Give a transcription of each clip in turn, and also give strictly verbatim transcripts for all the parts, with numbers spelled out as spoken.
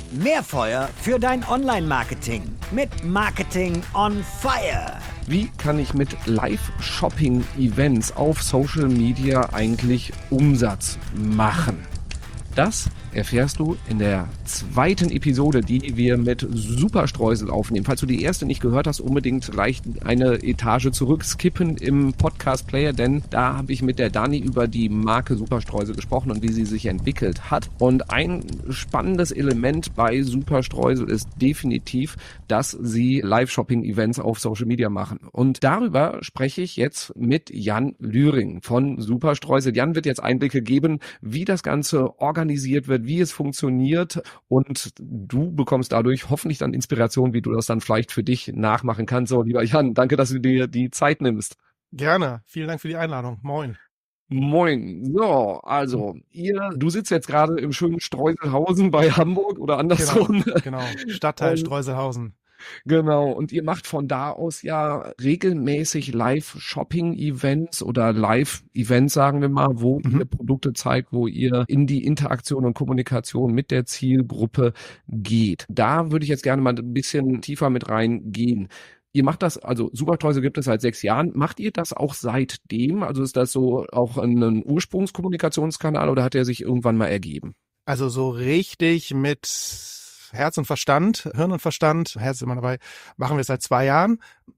Mehr Feuer für dein Online-Marketing mit Marketing on Fire. Wie kann ich mit Live-Shopping-Events auf Social Media eigentlich Umsatz machen? Das erfährst du in der zweiten Episode, die wir mit Superstreusel aufnehmen. Falls du die erste nicht gehört hast, unbedingt gleich eine Etage zurückskippen im Podcast-Player, denn da habe ich mit der Dani über die Marke Superstreusel gesprochen und wie sie sich entwickelt hat. Und ein spannendes Element bei Superstreusel ist definitiv, dass sie Live-Shopping-Events auf Social Media machen. Und darüber spreche ich jetzt mit Jan Lühring von Superstreusel. Jan wird jetzt Einblicke geben, wie das Ganze organisiert wird, wie es funktioniert, und du bekommst dadurch hoffentlich dann Inspiration, wie du das dann vielleicht für dich nachmachen kannst. So, lieber Jan, danke, dass du dir die Zeit nimmst. Gerne. Vielen Dank für die Einladung. Moin. Moin. So, also, ihr, du sitzt jetzt gerade im schönen Streuselhausen bei Hamburg oder andersrum. Genau, genau. Stadtteil Streuselhausen. Genau, und ihr macht von da aus ja regelmäßig Live-Shopping-Events oder Live-Events, sagen wir mal, wo mhm. ihr Produkte zeigt, wo ihr in die Interaktion und Kommunikation mit der Zielgruppe geht. Da würde ich jetzt gerne mal ein bisschen tiefer mit reingehen. Ihr macht das, also Superstreusel gibt es seit sechs Jahren. Macht ihr das auch seitdem? Also ist das so auch ein Ursprungskommunikationskanal oder hat er sich irgendwann mal ergeben? Also so richtig mit Herz und Verstand, Hirn und Verstand, Herz ist immer dabei, machen wir seit zwei Jahren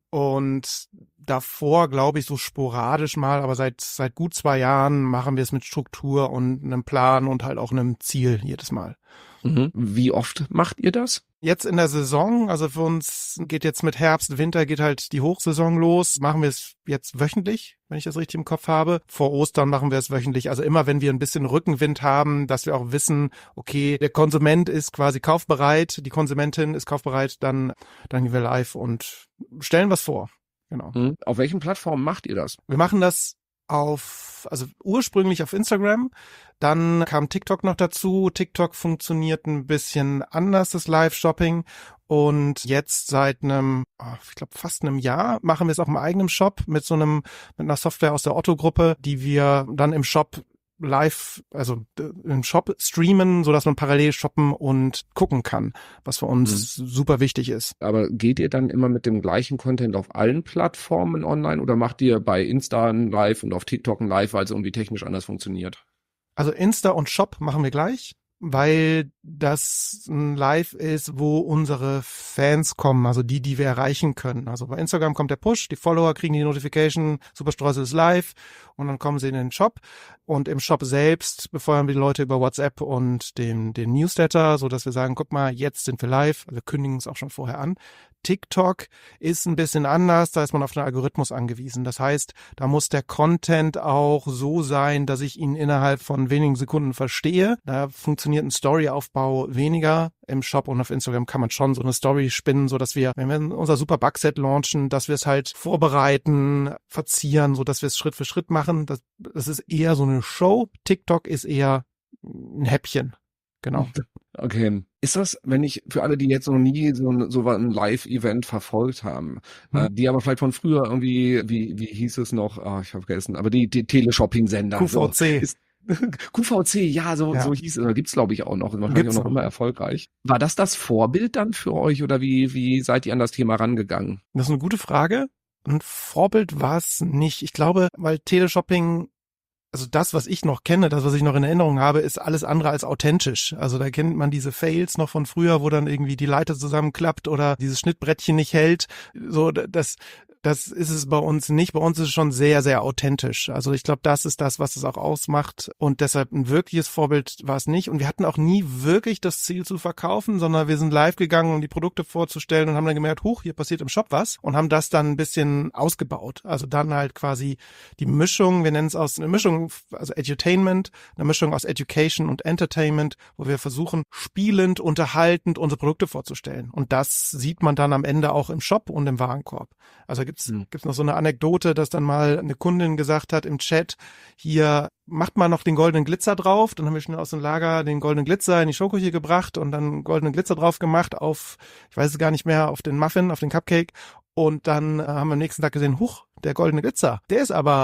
und davor, glaube ich, so sporadisch mal, aber seit seit gut zwei Jahren machen wir es mit Struktur und einem Plan und halt auch einem Ziel jedes Mal. Mhm. Wie oft macht ihr das? Jetzt in der Saison, also für uns geht jetzt mit Herbst, Winter geht halt die Hochsaison los, machen wir es jetzt wöchentlich, wenn ich das richtig im Kopf habe. Vor Ostern machen wir es wöchentlich, also immer wenn wir ein bisschen Rückenwind haben, dass wir auch wissen, okay, der Konsument ist quasi kaufbereit, die Konsumentin ist kaufbereit, dann, dann gehen wir live und stellen was vor. Genau. Mhm. Auf welchen Plattformen macht ihr das? Wir machen das auf, also ursprünglich auf Instagram, dann kam TikTok noch dazu. TikTok funktioniert ein bisschen anders, das Live-Shopping, und jetzt seit einem, ich glaube fast einem Jahr, machen wir es auch im eigenen Shop mit so einem, mit einer Software aus der Otto-Gruppe, die wir dann im Shop live, also im Shop streamen, so dass man parallel shoppen und gucken kann, was für uns mhm. super wichtig ist. Aber geht ihr dann immer mit dem gleichen Content auf allen Plattformen online oder macht ihr bei Insta ein Live und auf TikTok ein Live, weil es irgendwie technisch anders funktioniert? Also Insta und Shop machen wir gleich, weil das ein Live ist, wo unsere Fans kommen, also die, die wir erreichen können. Also bei Instagram kommt der Push, die Follower kriegen die Notification, Superstreusel ist live, und dann kommen sie in den Shop. Und im Shop selbst befeuern wir die Leute über WhatsApp und den, den Newsletter, so dass wir sagen, guck mal, jetzt sind wir live. Also wir kündigen es auch schon vorher an. TikTok ist ein bisschen anders, da ist man auf den Algorithmus angewiesen. Das heißt, da muss der Content auch so sein, dass ich ihn innerhalb von wenigen Sekunden verstehe. Da funktioniert ein Storyaufbau weniger. Im Shop und auf Instagram kann man schon so eine Story spinnen, so dass wir, wenn wir unser Super Bugset launchen, dass wir es halt vorbereiten, verzieren, so dass wir es Schritt für Schritt machen. Das, das ist eher so eine Show. TikTok ist eher ein Häppchen. Genau. Okay. Ist das, wenn ich, für alle, die jetzt noch nie so ein, so ein Live-Event verfolgt haben, hm. äh, die aber vielleicht von früher irgendwie, wie, wie hieß es noch, ah, ich habe vergessen, aber die, die Teleshopping-Sender. Q V C. So, ist, Q V C, ja, so, ja. so hieß es, oder gibt's glaube ich auch noch, wahrscheinlich Gibt's auch noch noch. immer erfolgreich. War das das Vorbild dann für euch oder wie, wie seid ihr an das Thema rangegangen? Das ist eine gute Frage. Ein Vorbild war es nicht. Ich glaube, weil Teleshopping, also das, was ich noch kenne, das, was ich noch in Erinnerung habe, ist alles andere als authentisch. Also da kennt man diese Fails noch von früher, wo dann irgendwie die Leiter zusammenklappt oder dieses Schnittbrettchen nicht hält. So, das, das ist es bei uns nicht. Bei uns ist es schon sehr, sehr authentisch. Also ich glaube, das ist das, was es auch ausmacht. Und deshalb ein wirkliches Vorbild war es nicht. Und wir hatten auch nie wirklich das Ziel zu verkaufen, sondern wir sind live gegangen, um die Produkte vorzustellen und haben dann gemerkt, huch, hier passiert im Shop was. Und haben das dann ein bisschen ausgebaut. Also dann halt quasi die Mischung, wir nennen es aus eine Mischung, also Edutainment, eine Mischung aus Education und Entertainment, wo wir versuchen, spielend, unterhaltend unsere Produkte vorzustellen. Und das sieht man dann am Ende auch im Shop und im Warenkorb. Also gibt's, mhm. gibt's noch so eine Anekdote, dass dann mal eine Kundin gesagt hat im Chat, hier, macht mal noch den goldenen Glitzer drauf. Dann haben wir schnell aus dem Lager den goldenen Glitzer in die Schokoküche gebracht und dann goldenen Glitzer drauf gemacht auf, ich weiß es gar nicht mehr, auf den Muffin, auf den Cupcake. Und dann äh, haben wir am nächsten Tag gesehen, huch, der goldene Glitzer, der ist aber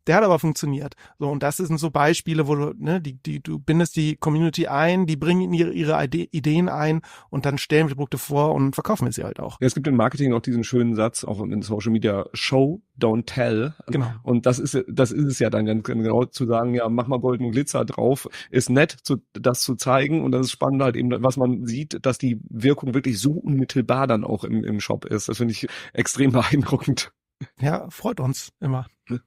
Der hat aber funktioniert. So, und das sind so Beispiele, wo du, ne, die, die, du bindest die Community ein, die bringen ihre, ihre Ideen ein und dann stellen wir die Produkte vor und verkaufen wir sie halt auch. Ja, es gibt im Marketing auch diesen schönen Satz, auch in Social Media, Show, don't tell. Genau. Und das ist, das ist es ja dann ganz genau zu sagen, ja, mach mal goldenen Glitzer drauf. Ist nett, zu, das zu zeigen. Und das ist spannend halt eben, was man sieht, dass die Wirkung wirklich so unmittelbar dann auch im, im Shop ist. Das finde ich extrem beeindruckend. Ja, freut uns immer.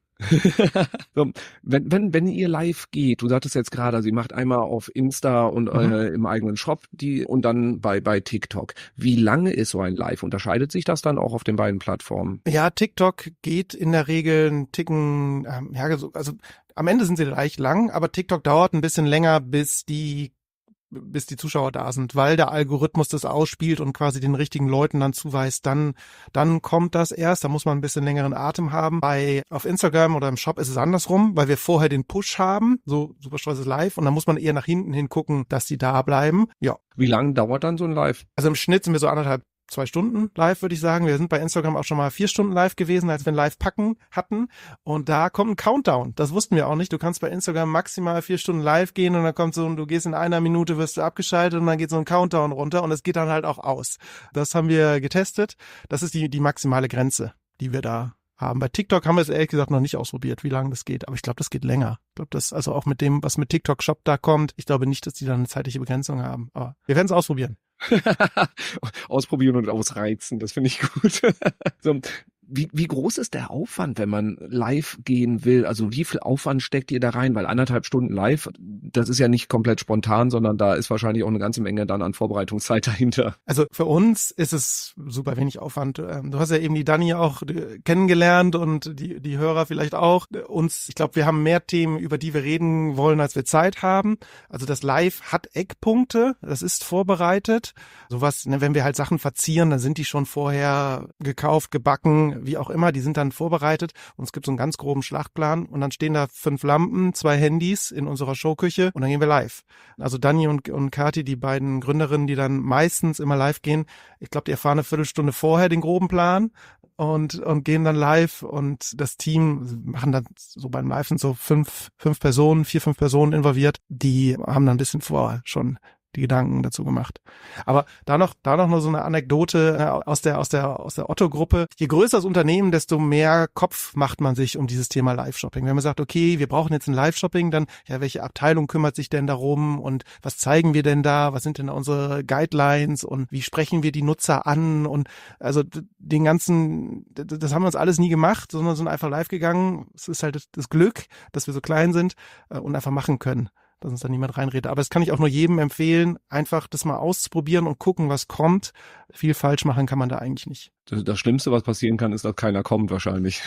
So, wenn, wenn, wenn ihr live geht, du sagtest jetzt gerade, also ihr macht einmal auf Insta und Mhm. äh, im eigenen Shop die und dann bei, bei TikTok. Wie lange ist so ein Live? Unterscheidet sich das dann auch auf den beiden Plattformen? Ja, TikTok geht in der Regel einen Ticken, ähm, ja, so- also am Ende sind sie gleich lang, aber TikTok dauert ein bisschen länger, bis die bis die Zuschauer da sind, weil der Algorithmus das ausspielt und quasi den richtigen Leuten dann zuweist, dann dann kommt das erst, da muss man ein bisschen längeren Atem haben. Bei auf Instagram oder im Shop ist es andersrum, weil wir vorher den Push haben, so Superstreus ist live und dann muss man eher nach hinten hin gucken, dass die da bleiben. Ja, Wie lange dauert dann so ein Live? also im Schnitt sind wir so anderthalb, zwei Stunden live, würde ich sagen. Wir sind bei Instagram auch schon mal vier Stunden live gewesen, als wir ein Live-Packen hatten. Und da kommt ein Countdown. Das wussten wir auch nicht. Du kannst bei Instagram maximal vier Stunden live gehen und dann kommt so, und du gehst in einer Minute, wirst du abgeschaltet und dann geht so ein Countdown runter und es geht dann halt auch aus. Das haben wir getestet. Das ist die, die maximale Grenze, die wir da haben. Bei TikTok haben wir es ehrlich gesagt noch nicht ausprobiert, wie lange das geht. Aber ich glaube, das geht länger. Ich glaube, das, also auch mit dem, was mit TikTok Shop da kommt, ich glaube nicht, dass die da eine zeitliche Begrenzung haben. Aber wir werden es ausprobieren. Ausprobieren und ausreizen, das finde ich gut. So, wie, wie groß ist der Aufwand, wenn man live gehen will? Also wie viel Aufwand steckt ihr da rein? Weil anderthalb Stunden live, das ist ja nicht komplett spontan, sondern da ist wahrscheinlich auch eine ganze Menge dann an Vorbereitungszeit dahinter. Also für uns ist es super wenig Aufwand. Ähm, Du hast ja eben die Dani auch äh, kennengelernt und die die Hörer vielleicht auch. Uns, ich glaube, wir haben mehr Themen, über die wir reden wollen, als wir Zeit haben. Also das Live hat Eckpunkte, das ist vorbereitet. Sowas, ne, wenn wir halt Sachen verzieren, dann sind die schon vorher gekauft, gebacken, wie auch immer, die sind dann vorbereitet und es gibt so einen ganz groben Schlachtplan und dann stehen da fünf Lampen, zwei Handys in unserer Showküche und dann gehen wir live. Also Dani und, und Kathi, die beiden Gründerinnen, die dann meistens immer live gehen, ich glaube, die erfahren eine Viertelstunde vorher den groben Plan und und gehen dann live und das Team machen dann so beim Live sind so fünf fünf Personen, vier, fünf Personen involviert, die haben dann ein bisschen vorher schon die Gedanken dazu gemacht. Aber da noch, da noch nur so eine Anekdote äh, aus der, aus der, aus der Otto-Gruppe. Je größer das Unternehmen, desto mehr Kopf macht man sich um dieses Thema Live-Shopping. Wenn man sagt, okay, wir brauchen jetzt ein Live-Shopping, dann, ja, welche Abteilung kümmert sich denn darum und was zeigen wir denn da? Was sind denn unsere Guidelines und wie sprechen wir die Nutzer an? Und also den ganzen, das haben wir uns alles nie gemacht, sondern sind einfach live gegangen. Es ist halt das Glück, dass wir so klein sind äh, und einfach machen können, dass uns da niemand reinredet. Aber das kann ich auch nur jedem empfehlen, einfach das mal auszuprobieren und gucken, was kommt. Viel falsch machen kann man da eigentlich nicht. Das, das Schlimmste, was passieren kann, ist, dass keiner kommt wahrscheinlich.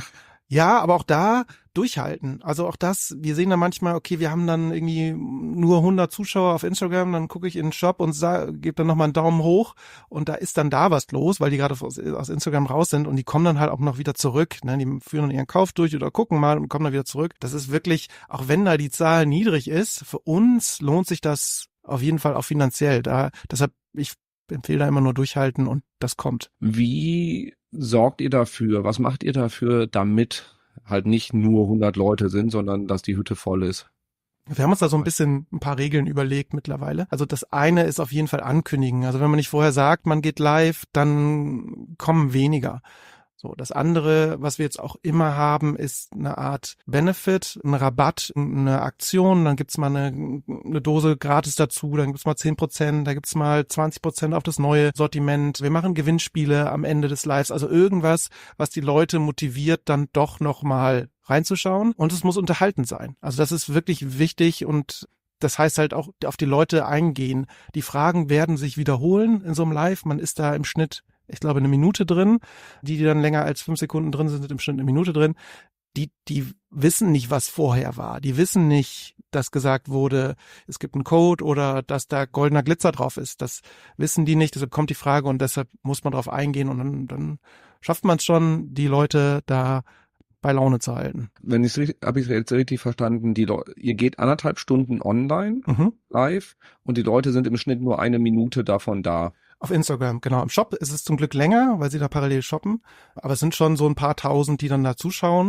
Ja, aber auch da durchhalten. Also auch das, wir sehen dann manchmal, okay, wir haben dann irgendwie nur hundert Zuschauer auf Instagram, dann gucke ich in den Shop und gebe dann nochmal einen Daumen hoch und da ist dann da was los, weil die gerade aus, aus Instagram raus sind und die kommen dann halt auch noch wieder zurück. Ne? Die führen dann ihren Kauf durch oder gucken mal und kommen dann wieder zurück. Das ist wirklich, auch wenn da die Zahl niedrig ist, für uns lohnt sich das auf jeden Fall auch finanziell. Da, deshalb, ich empfehle da immer nur durchhalten und das kommt. Wie sorgt ihr dafür? Was macht ihr dafür, damit halt nicht nur hundert Leute sind, sondern dass die Hütte voll ist? Wir haben uns da so ein bisschen ein paar Regeln überlegt mittlerweile. Also das eine ist auf jeden Fall ankündigen. Also wenn man nicht vorher sagt, man geht live, dann kommen weniger. So, das andere, was wir jetzt auch immer haben, ist eine Art Benefit, ein Rabatt, eine Aktion, dann gibt's mal eine, eine Dose gratis dazu, dann gibt's mal zehn Prozent, da gibt's mal zwanzig Prozent auf das neue Sortiment. Wir machen Gewinnspiele am Ende des Lives, also irgendwas, was die Leute motiviert, dann doch nochmal reinzuschauen und es muss unterhaltend sein. Also das ist wirklich wichtig und das heißt halt auch auf die Leute eingehen. Die Fragen werden sich wiederholen in so einem Live, man ist da im Schnitt, ich glaube, eine Minute drin. Die, die dann länger als fünf Sekunden drin sind, sind im Schnitt eine Minute drin. Die, die wissen nicht, was vorher war. Die wissen nicht, dass gesagt wurde, es gibt einen Code oder dass da goldener Glitzer drauf ist. Das wissen die nicht. Deshalb kommt die Frage und deshalb muss man drauf eingehen und dann, dann schafft man es schon, die Leute da bei Laune zu halten. Wenn ich es habe ich es jetzt richtig verstanden, die Le- ihr geht anderthalb Stunden online, Mhm. live, und die Leute sind im Schnitt nur eine Minute davon da. Auf Instagram, genau. Im Shop ist es zum Glück länger, weil sie da parallel shoppen. Aber es sind schon so ein paar tausend, die dann da zuschauen.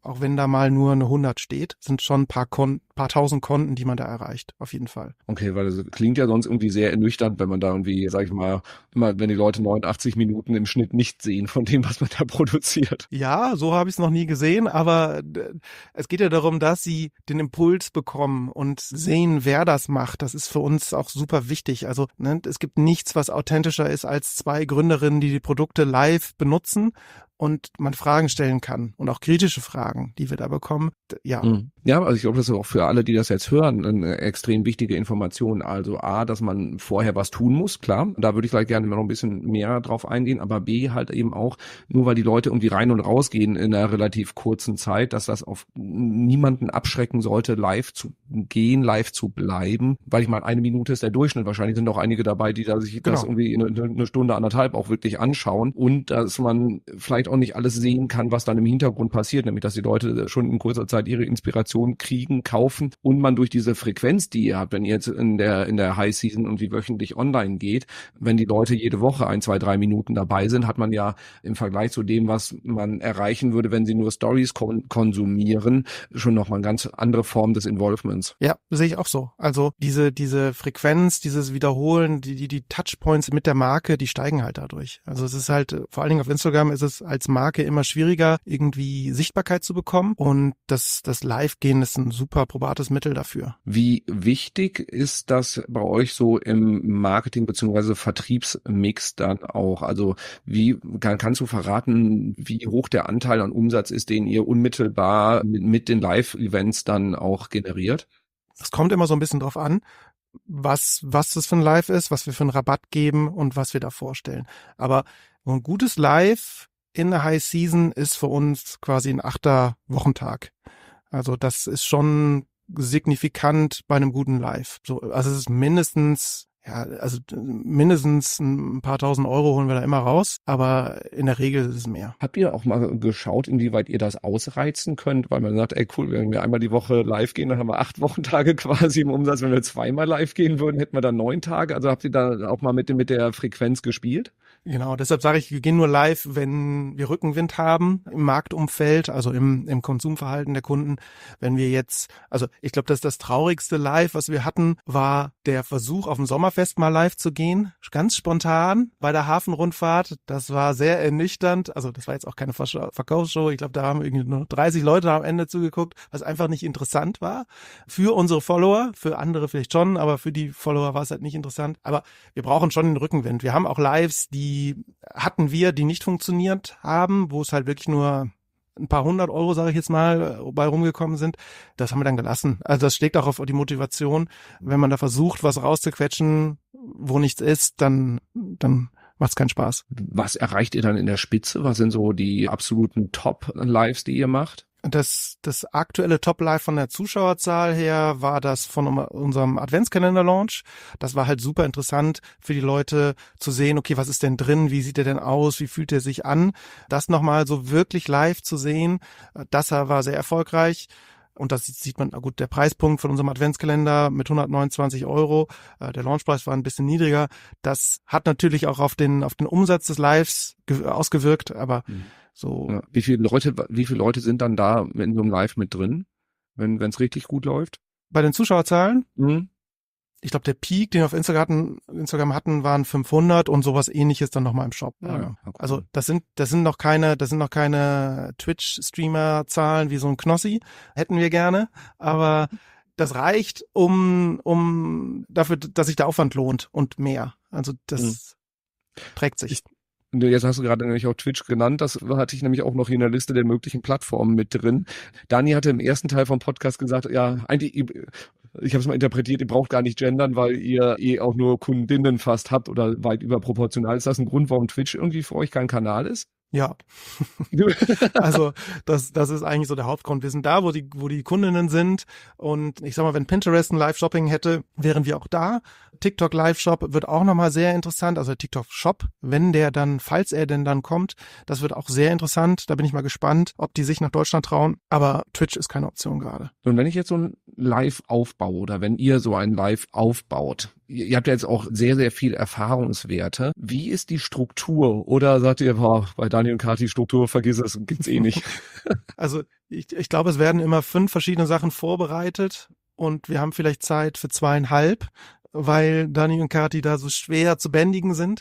auch wenn da mal nur eine hundert steht, sind schon ein paar, Kon- paar tausend Konten, die man da erreicht, auf jeden Fall. Okay, weil das klingt ja sonst irgendwie sehr ernüchternd, wenn man da irgendwie, sag ich mal, immer, wenn die Leute neunundachtzig Minuten im Schnitt nicht sehen von dem, was man da produziert. Ja, so habe ich es noch nie gesehen, aber äh, es geht ja darum, dass sie den Impuls bekommen und sehen, wer das macht. Das ist für uns auch super wichtig. Also ne, es gibt nichts, was authentischer ist als zwei Gründerinnen, die die Produkte live benutzen und man Fragen stellen kann und auch kritische Fragen, die wir da bekommen. Ja. Ja, also ich glaube, das ist auch für alle, die das jetzt hören, eine extrem wichtige Information. Also A, dass man vorher was tun muss, klar. Da würde ich gleich gerne noch ein bisschen mehr drauf eingehen. Aber B, halt eben auch, nur weil die Leute irgendwie rein und rausgehen in einer relativ kurzen Zeit, dass das auf niemanden abschrecken sollte, live zu gehen, live zu bleiben. Weil ich meine, eine Minute ist der Durchschnitt. Wahrscheinlich sind auch einige dabei, die da sich genau. das irgendwie in eine Stunde, anderthalb auch wirklich anschauen. Und dass man vielleicht auch nicht alles sehen kann, was dann im Hintergrund passiert, nämlich dass die Leute schon in kurzer Zeit ihre Inspiration kriegen, kaufen und man durch diese Frequenz, die ihr habt, wenn ihr jetzt in der in der High Season irgendwie wöchentlich online geht, wenn die Leute jede Woche ein, zwei, drei Minuten dabei sind, hat man ja im Vergleich zu dem, was man erreichen würde, wenn sie nur Stories kon- konsumieren, schon nochmal eine ganz andere Form des Involvements. Ja, sehe ich auch so. Also diese diese Frequenz, dieses Wiederholen, die die die Touchpoints mit der Marke, die steigen halt dadurch. Also es ist halt, vor allen Dingen auf Instagram ist es als Marke immer schwieriger, irgendwie Sichtbarkeit zu bekommen und das das Live-Gehen ist ein super probates Mittel dafür. Wie wichtig ist das bei euch so im Marketing bzw. Vertriebsmix dann auch? Also wie kann, kannst du verraten, wie hoch der Anteil an Umsatz ist, den ihr unmittelbar mit, mit den Live-Events dann auch generiert? Es kommt immer so ein bisschen drauf an, was was das für ein Live ist, was wir für einen Rabatt geben und was wir da vorstellen. Aber ein gutes Live in der High Season ist für uns quasi ein achter Wochentag. Also das ist schon signifikant bei einem guten Live. So, also es ist mindestens, ja, also mindestens ein paar tausend Euro holen wir da immer raus, aber in der Regel ist es mehr. Habt ihr auch mal geschaut, inwieweit ihr das ausreizen könnt? Weil man sagt, ey cool, wenn wir einmal die Woche live gehen, dann haben wir acht Wochentage quasi im Umsatz. Wenn wir zweimal live gehen würden, hätten wir dann neun Tage. Also habt ihr da auch mal mit, mit der Frequenz gespielt? Genau, deshalb sage ich, wir gehen nur live, wenn wir Rückenwind haben im Marktumfeld, also im, im Konsumverhalten der Kunden. Wenn wir jetzt, also ich glaube, dass das traurigste Live, was wir hatten, war der Versuch, auf dem Sommerfest mal live zu gehen. Ganz spontan bei der Hafenrundfahrt. Das war sehr ernüchternd. Also das war jetzt auch keine Verkaufsshow. Ich glaube, da haben irgendwie nur dreißig Leute am Ende zugeguckt, was einfach nicht interessant war. Für unsere Follower, für andere vielleicht schon, aber für die Follower war es halt nicht interessant. Aber wir brauchen schon den Rückenwind. Wir haben auch Lives, die Die hatten wir, die nicht funktioniert haben, wo es halt wirklich nur ein paar hundert Euro, sage ich jetzt mal, bei rumgekommen sind. Das haben wir dann gelassen. Also das schlägt auch auf die Motivation. Wenn man da versucht, was rauszuquetschen, wo nichts ist, dann, dann macht es keinen Spaß. Was erreicht ihr dann in der Spitze? Was sind so die absoluten Top-Lives, die ihr macht? Das, das aktuelle Top-Live von der Zuschauerzahl her war das von unserem Adventskalender-Launch. Das war halt super interessant für die Leute zu sehen, okay, was ist denn drin, wie sieht er denn aus, wie fühlt er sich an. Das nochmal so wirklich live zu sehen, das war sehr erfolgreich. Und das sieht man, gut, der Preispunkt von unserem Adventskalender mit hundertneunundzwanzig Euro, äh, der Launchpreis war ein bisschen niedriger. Das hat natürlich auch auf den auf den Umsatz des Lives ge- ausgewirkt, aber mhm. so. Ja. Wie viele Leute, wie viele Leute sind dann da in so einem Live mit drin, wenn wenn es richtig gut läuft? Bei den Zuschauerzahlen? Mhm. Ich glaube, der Peak, den wir auf Instagram hatten, Instagram hatten, waren fünfhundert und sowas Ähnliches dann nochmal im Shop. Ja, ja. Okay. Also das sind das sind noch keine das sind noch keine Twitch-Streamer-Zahlen wie so ein Knossi. Hätten wir gerne, aber das reicht, um um dafür, dass sich der Aufwand lohnt und mehr. Also das mhm. trägt sich. Ich Jetzt hast du gerade nämlich auch Twitch genannt, das hatte ich nämlich auch noch in der Liste der möglichen Plattformen mit drin. Dani hatte im ersten Teil vom Podcast gesagt, ja, eigentlich, ich habe es mal interpretiert, ihr braucht gar nicht gendern, weil ihr eh auch nur Kundinnen fast habt oder weit überproportional. Ist das ein Grund, warum Twitch irgendwie für euch kein Kanal ist? Ja, also das das ist eigentlich so der Hauptgrund. Wir sind da, wo die wo die Kundinnen sind und ich sag mal, wenn Pinterest ein Live-Shopping hätte, wären wir auch da. TikTok Live-Shop wird auch nochmal sehr interessant, also TikTok Shop, wenn der dann, falls er denn dann kommt, das wird auch sehr interessant. Da bin ich mal gespannt, ob die sich nach Deutschland trauen, aber Twitch ist keine Option gerade. Und wenn ich jetzt so ein Live aufbaue oder wenn ihr so ein Live aufbaut, ihr habt ja jetzt auch sehr, sehr viel Erfahrungswerte. Wie ist die Struktur? Oder sagt ihr, boah, bei Daniel und Kathi Struktur, vergiss es, gibt's eh nicht? Also ich, ich glaube, es werden immer fünf verschiedene Sachen vorbereitet und wir haben vielleicht Zeit für zweieinhalb, weil Daniel und Kathi da so schwer zu bändigen sind.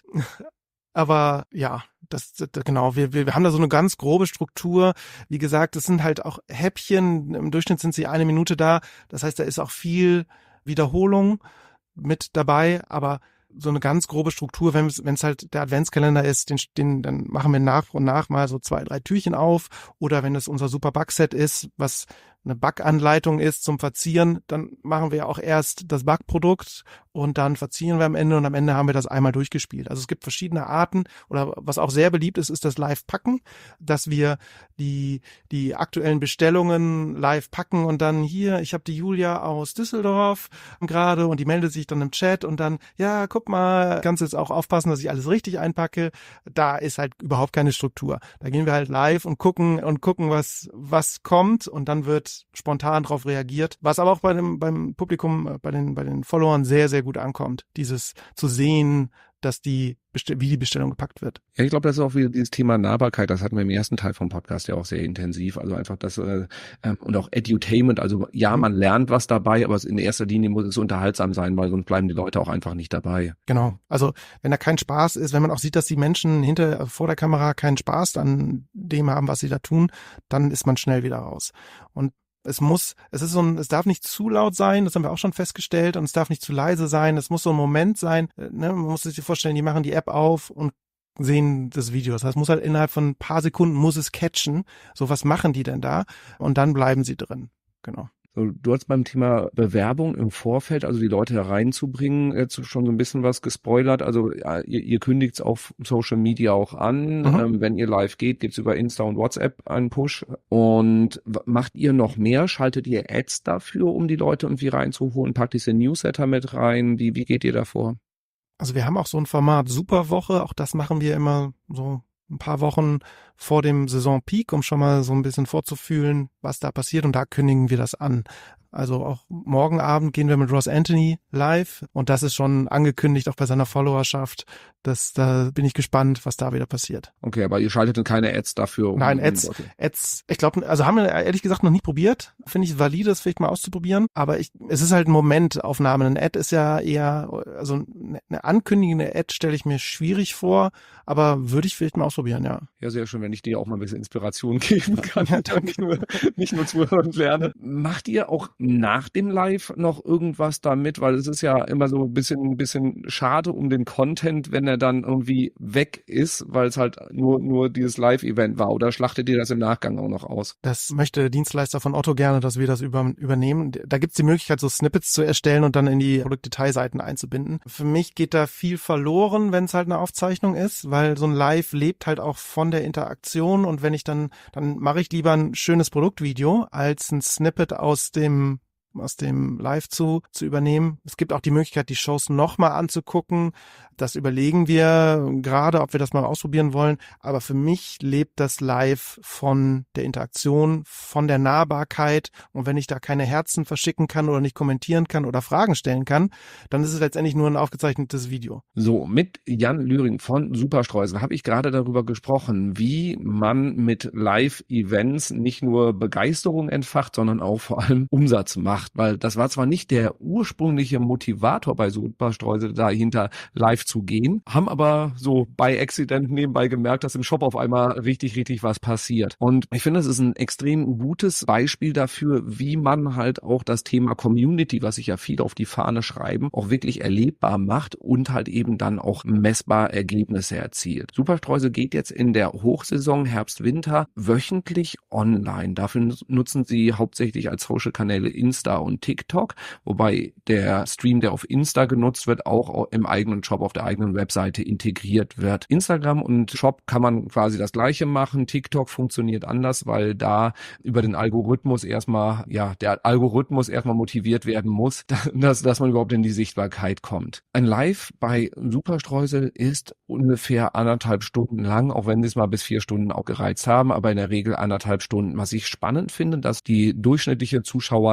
Aber ja, das, das genau, wir, wir, wir haben da so eine ganz grobe Struktur. Wie gesagt, es sind halt auch Häppchen. Im Durchschnitt sind sie eine Minute da. Das heißt, da ist auch viel Wiederholung mit dabei, aber so eine ganz grobe Struktur, wenn es wenn es halt der Adventskalender ist, den, den dann machen wir nach und nach mal so zwei, drei Türchen auf. Oder wenn es unser Super Backset ist, was eine Backanleitung ist zum Verzieren, dann machen wir auch erst das Backprodukt und dann verzieren wir am Ende und am Ende haben wir das einmal durchgespielt. Also es gibt verschiedene Arten oder was auch sehr beliebt ist, ist das Live-Packen, dass wir die die aktuellen Bestellungen live packen und dann hier, ich habe die Julia aus Düsseldorf gerade und die meldet sich dann im Chat und dann, ja, guck mal, kannst jetzt auch aufpassen, dass ich alles richtig einpacke. Da ist halt überhaupt keine Struktur. Da gehen wir halt live und gucken und gucken, was was kommt und dann wird spontan darauf reagiert, was aber auch bei dem beim Publikum, bei den bei den Followern sehr, sehr gut ankommt, dieses zu sehen, dass die wie die Bestellung gepackt wird. Ja, ich glaube, das ist auch wieder dieses Thema Nahbarkeit, das hatten wir im ersten Teil vom Podcast ja auch sehr intensiv, also einfach das äh, und auch Edutainment, also ja, man lernt was dabei, aber in erster Linie muss es unterhaltsam sein, weil sonst bleiben die Leute auch einfach nicht dabei. Genau, also wenn da kein Spaß ist, wenn man auch sieht, dass die Menschen hinter vor der Kamera keinen Spaß an dem haben, was sie da tun, dann ist man schnell wieder raus. Und es muss, es ist so ein, es darf nicht zu laut sein, das haben wir auch schon festgestellt, und es darf nicht zu leise sein, es muss so ein Moment sein, ne? Man muss sich vorstellen, die machen die App auf und sehen das Video. Das heißt, muss halt innerhalb von ein paar Sekunden muss es catchen. So, was machen die denn da? Und dann bleiben sie drin. Genau. So, du hast beim Thema Bewerbung im Vorfeld, also die Leute da reinzubringen, jetzt schon so ein bisschen was gespoilert. Also ja, ihr, ihr kündigt es auf Social Media auch an. Mhm. Ähm, wenn ihr live geht, gibt's über Insta und WhatsApp einen Push. Und macht ihr noch mehr? Schaltet ihr Ads dafür, um die Leute irgendwie reinzuholen? Packt diese Newsletter mit rein? Wie, wie geht ihr da vor? Also wir haben auch so ein Format Superwoche. Auch das machen wir immer so ein paar Wochen vor dem Saisonpeak, um schon mal so ein bisschen vorzufühlen, was da passiert. Und da kündigen wir das an. Also auch morgen Abend gehen wir mit Ross Anthony live. Und das ist schon angekündigt, auch bei seiner Followerschaft. Das, da bin ich gespannt, was da wieder passiert. Okay, aber ihr schaltet dann keine Ads dafür? Um Nein, Ads, Ads, ich glaube, also haben wir ehrlich gesagt noch nie probiert. Finde ich valide, das vielleicht mal auszuprobieren. Aber ich, es ist halt eine Momentaufnahme. Ein Ad ist ja eher, also eine ankündigende Ad stelle ich mir schwierig vor, aber würde ich vielleicht mal ausprobieren, ja. Ja, sehr schön, wenn ich dir auch mal ein bisschen Inspiration geben kann. Ja, danke. Nur, nicht nur zuhören und lernen. Macht ihr auch nach dem Live noch irgendwas damit? Weil es ist ja immer so ein bisschen, ein bisschen schade um den Content, wenn er dann irgendwie weg ist, weil es halt nur, nur dieses Live-Event war. Oder schlachtet ihr das im Nachgang auch noch aus? Das möchte der Dienstleister von Otto gerne, dass wir das über, übernehmen. Da gibt es die Möglichkeit, so Snippets zu erstellen und dann in die Produktdetailseiten einzubinden. Für mich geht da viel verloren, wenn es halt eine Aufzeichnung ist, weil so ein Live lebt halt auch von der Interaktion, und wenn ich dann, dann mache ich lieber ein schönes Produktvideo als ein Snippet aus dem aus dem Live zu, zu übernehmen. Es gibt auch die Möglichkeit, die Shows nochmal anzugucken. Das überlegen wir gerade, ob wir das mal ausprobieren wollen. Aber für mich lebt das Live von der Interaktion, von der Nahbarkeit. Und wenn ich da keine Herzen verschicken kann oder nicht kommentieren kann oder Fragen stellen kann, dann ist es letztendlich nur ein aufgezeichnetes Video. So, mit Jan Lühring von Superstreusel habe ich gerade darüber gesprochen, wie man mit Live-Events nicht nur Begeisterung entfacht, sondern auch vor allem Umsatz macht. Weil das war zwar nicht der ursprüngliche Motivator bei Superstreusel, dahinter live zu gehen, haben aber so bei Accident nebenbei gemerkt, dass im Shop auf einmal richtig, richtig was passiert. Und ich finde, es ist ein extrem gutes Beispiel dafür, wie man halt auch das Thema Community, was sich ja viel auf die Fahne schreiben, auch wirklich erlebbar macht und halt eben dann auch messbar Ergebnisse erzielt. Superstreusel geht jetzt in der Hochsaison Herbst-Winter wöchentlich online. Dafür nutzen sie hauptsächlich als Social-Kanäle Insta und TikTok, wobei der Stream, der auf Insta genutzt wird, auch im eigenen Shop auf der eigenen Webseite integriert wird. Instagram und Shop kann man quasi das Gleiche machen. TikTok funktioniert anders, weil da über den Algorithmus erstmal, ja, der Algorithmus erstmal motiviert werden muss, dass, dass man überhaupt in die Sichtbarkeit kommt. Ein Live bei Superstreusel ist ungefähr anderthalb Stunden lang, auch wenn sie es mal bis vier Stunden auch gereizt haben, aber in der Regel anderthalb Stunden. Was ich spannend finde, dass die durchschnittliche Zuschauerin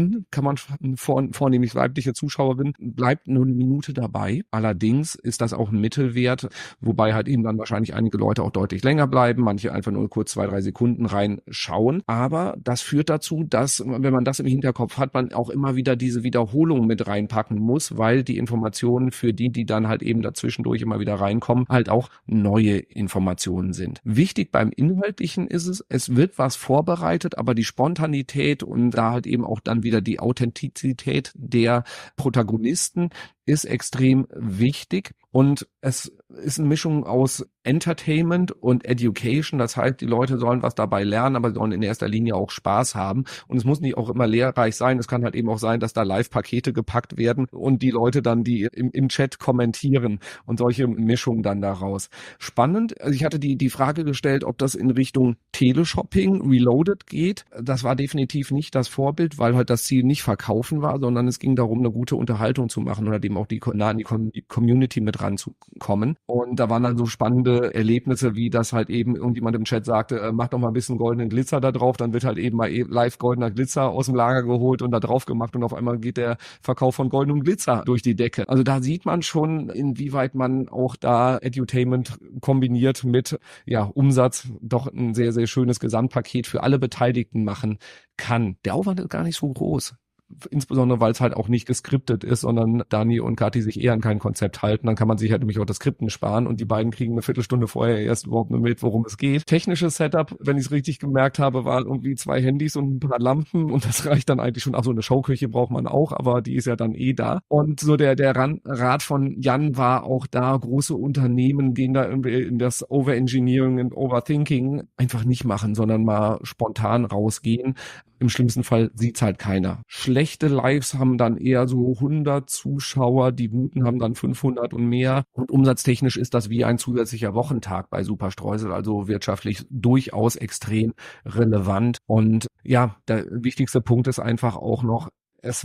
Jan, kann man vor, vornehmlich weibliche Zuschauerin, bleibt nur eine Minute dabei. Allerdings ist das auch ein Mittelwert, wobei halt eben dann wahrscheinlich einige Leute auch deutlich länger bleiben, manche einfach nur kurz zwei, drei Sekunden reinschauen. Aber das führt dazu, dass, wenn man das im Hinterkopf hat, man auch immer wieder diese Wiederholung mit reinpacken muss, weil die Informationen für die, die dann halt eben dazwischendurch immer wieder reinkommen, halt auch neue Informationen sind. Wichtig beim Inhaltlichen ist es, es wird was vorbereitet, aber die Spontanität und da halt eben auch dann wieder die Authentizität der Protagonisten ist extrem wichtig und es ist eine Mischung aus Entertainment und Education, das heißt, die Leute sollen was dabei lernen, aber sie sollen in erster Linie auch Spaß haben und es muss nicht auch immer lehrreich sein, es kann halt eben auch sein, dass da Live-Pakete gepackt werden und die Leute dann, die im, im Chat kommentieren und solche Mischungen dann daraus. Spannend, also ich hatte die, die Frage gestellt, ob das in Richtung Teleshopping, Reloaded geht, das war definitiv nicht das Vorbild, weil halt das Ziel nicht verkaufen war, sondern es ging darum, eine gute Unterhaltung zu machen oder dem auch die, nah an die Community mit ranzukommen. Und da waren dann so spannende Erlebnisse, wie das halt eben irgendjemand im Chat sagte, äh, mach doch mal ein bisschen goldenen Glitzer da drauf, dann wird halt eben mal live goldener Glitzer aus dem Lager geholt und da drauf gemacht und auf einmal geht der Verkauf von goldenem Glitzer durch die Decke. Also da sieht man schon, inwieweit man auch da Edutainment kombiniert mit ja Umsatz doch ein sehr, sehr schönes Gesamtpaket für alle Beteiligten machen kann. Der Aufwand ist gar nicht so groß. Insbesondere, weil es halt auch nicht geskriptet ist, sondern Dani und Kathi sich eher an kein Konzept halten. Dann kann man sich halt nämlich auch das Skripten sparen und die beiden kriegen eine Viertelstunde vorher erst überhaupt nur mit, worum es geht. Technisches Setup, wenn ich es richtig gemerkt habe, waren irgendwie zwei Handys und ein paar Lampen und das reicht dann eigentlich schon. Ach so, eine Showküche braucht man auch, aber die ist ja dann eh da. Und so der der Rat von Jan war auch da, große Unternehmen gehen da irgendwie in das Overengineering und Overthinking einfach nicht machen, sondern mal spontan rausgehen. Im schlimmsten Fall sieht's halt keiner. Schlechte Lives haben dann eher so hundert Zuschauer, die guten haben dann fünfhundert und mehr. Und umsatztechnisch ist das wie ein zusätzlicher Wochentag bei Superstreusel, also wirtschaftlich durchaus extrem relevant. Und ja, der wichtigste Punkt ist einfach auch noch, es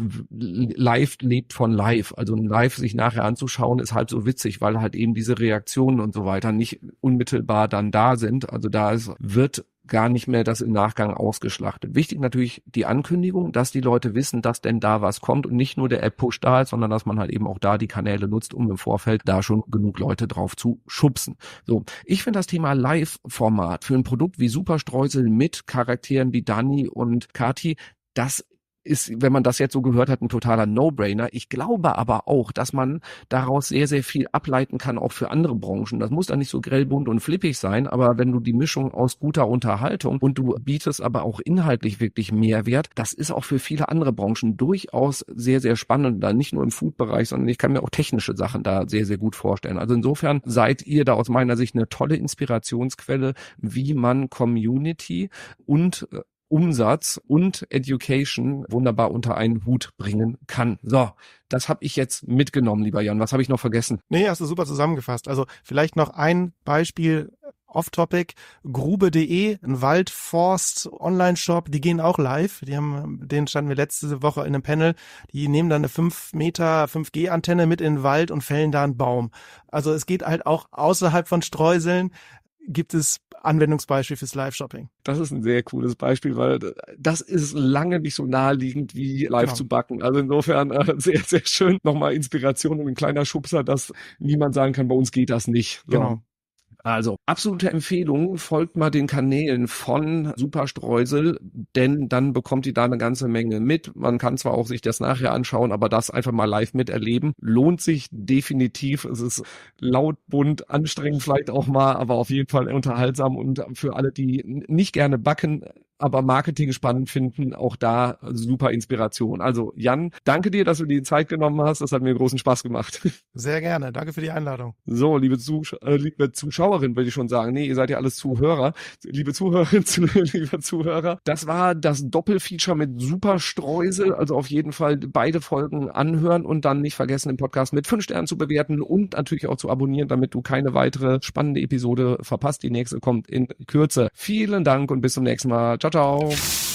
live lebt von live. Also ein Live sich nachher anzuschauen ist halt so witzig, weil halt eben diese Reaktionen und so weiter nicht unmittelbar dann da sind. Also da ist, wird gar nicht mehr das im Nachgang ausgeschlachtet. Wichtig natürlich die Ankündigung, dass die Leute wissen, dass denn da was kommt und nicht nur der App-Push da ist, sondern dass man halt eben auch da die Kanäle nutzt, um im Vorfeld da schon genug Leute drauf zu schubsen. So, ich finde das Thema Live-Format für ein Produkt wie Superstreusel mit Charakteren wie Dani und Kathi, das ist, wenn man das jetzt so gehört hat, ein totaler No-Brainer. Ich glaube aber auch, dass man daraus sehr, sehr viel ableiten kann, auch für andere Branchen. Das muss dann nicht so grell, bunt und flippig sein, aber wenn du die Mischung aus guter Unterhaltung und du bietest aber auch inhaltlich wirklich Mehrwert, das ist auch für viele andere Branchen durchaus sehr, sehr spannend, da nicht nur im Food-Bereich, sondern ich kann mir auch technische Sachen da sehr, sehr gut vorstellen. Also insofern seid ihr da aus meiner Sicht eine tolle Inspirationsquelle, wie man Community und Umsatz und Education wunderbar unter einen Hut bringen kann. So, das habe ich jetzt mitgenommen, lieber Jan. Was habe ich noch vergessen? Nee, hast du super zusammengefasst. Also vielleicht noch ein Beispiel off-topic. Grube punkt de, ein Waldforst Online-Shop, die gehen auch live. Die haben, denen standen wir letzte Woche in einem Panel. Die nehmen dann eine fünf Meter fünf G Antenne mit in den Wald und fällen da einen Baum. Also es geht halt auch außerhalb von Streuseln. Gibt es Anwendungsbeispiel fürs Live-Shopping? Das ist ein sehr cooles Beispiel, weil das ist lange nicht so naheliegend wie live genau. zu backen. Also insofern äh, sehr, sehr schön. Nochmal Inspiration und ein kleiner Schubser, dass niemand sagen kann, bei uns geht das nicht. So. Genau. Also, absolute Empfehlung, folgt mal den Kanälen von Superstreusel, denn dann bekommt ihr da eine ganze Menge mit. Man kann zwar auch sich das nachher anschauen, aber das einfach mal live miterleben, lohnt sich definitiv. Es ist laut, bunt, anstrengend vielleicht auch mal, aber auf jeden Fall unterhaltsam und für alle, die nicht gerne backen, aber Marketing spannend finden, auch da super Inspiration. Also Jan, danke dir, dass du dir die Zeit genommen hast. Das hat mir großen Spaß gemacht. Sehr gerne. Danke für die Einladung. So, liebe, Zusch äh, liebe Zuschauerin, würde ich schon sagen. Nee, ihr seid ja alles Zuhörer. Liebe Zuhörerinnen, liebe Zuhörer. Das war das Doppelfeature mit Superstreusel. Also auf jeden Fall beide Folgen anhören und dann nicht vergessen, den Podcast mit fünf Sternen zu bewerten und natürlich auch zu abonnieren, damit du keine weitere spannende Episode verpasst. Die nächste kommt in Kürze. Vielen Dank und bis zum nächsten Mal. Ciao, ciao.